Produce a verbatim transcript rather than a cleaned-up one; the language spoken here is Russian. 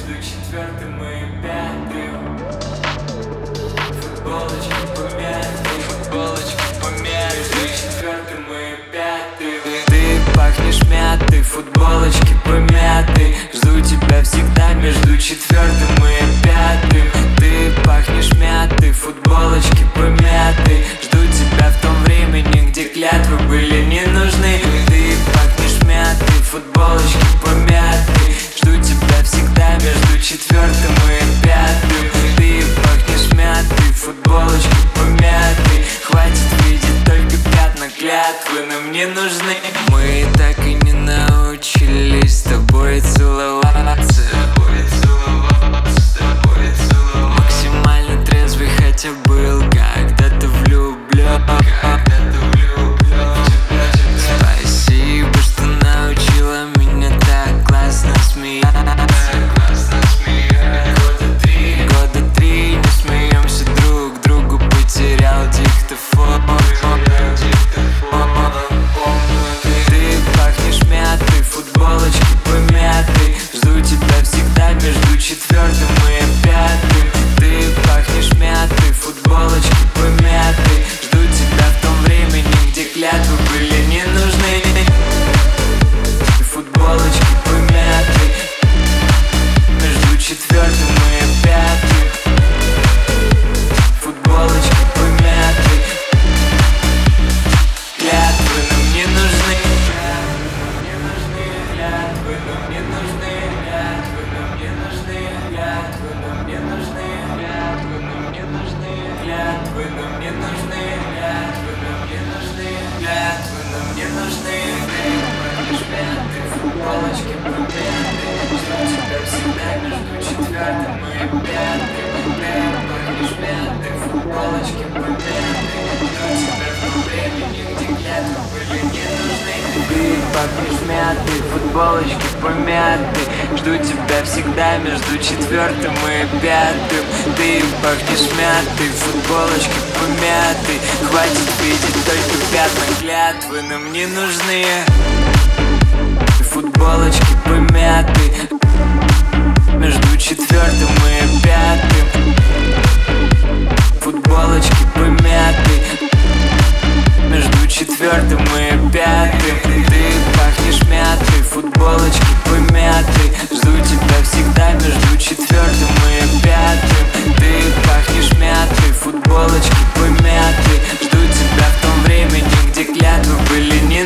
между четвертым и пятым. Футболочки помятые, футболочки помятые, между четвертым и пятым. Ты пахнешь мятой, футболочки помятые, жду тебя всегда между четвертым и пятым. Ты пахнешь мятой, футболочки помятые, жду тебя в том времени, где клятвы были не нужны. Ты пахнешь мятой, футболочки помятые, жду тебя всегда между четвертым и пятым. Ты пахнешь мятой, футболочки помятые, хватит видеть только пятна, клятвы нам не нужны. Мы так и не научились с тобой целоваться, максимально трезвый, хотя был когда-то влюблен. Спасибо, что научила меня так классно смеяться. Года три не смеемся друг другу, потерял диктофон. Ты пахнешь мятой, футболочки помятой, жду тебя всегда между четвертым и пятым. Ты пахнешь мятой, футболочки помятой, жду тебя в том времени, где клятвы были не нужны. Футболочки помятой, между четвертым и пятым. Футболочки помятой, клятвы нам не нужны. Клятвы нам не нужны, клятвы нам не нужны, клятвы нам не нужны, клятвы нам не нужны, клятвы нам не нужны, клятвы нам не нужны, клятвы нам не нужны. Ты пахнешь мятой, футболочки помятые, жду тебя всегда между четвертым и пятым. Ты пахнешь мятой, футболочки помятые, жду тебя в том времени, где клятвы были не нужны. Ты пахнешь мятой, футболочки помятые, жду тебя всегда между четвертым и пятым. Ты пахнешь мятой, футболочки помятые, хватит видеть только пятна, клятвы нам не нужны. Футболочки помятые, между четвертым и пятым. Футболочки помятые, между четвертым и пятым. Ты пахнешь мятой, футболочки помятые, жду тебя всегда между четвертым и пятым. Ты пахнешь мятой, футболочки помятые, жду тебя в том времени, где клятвы были не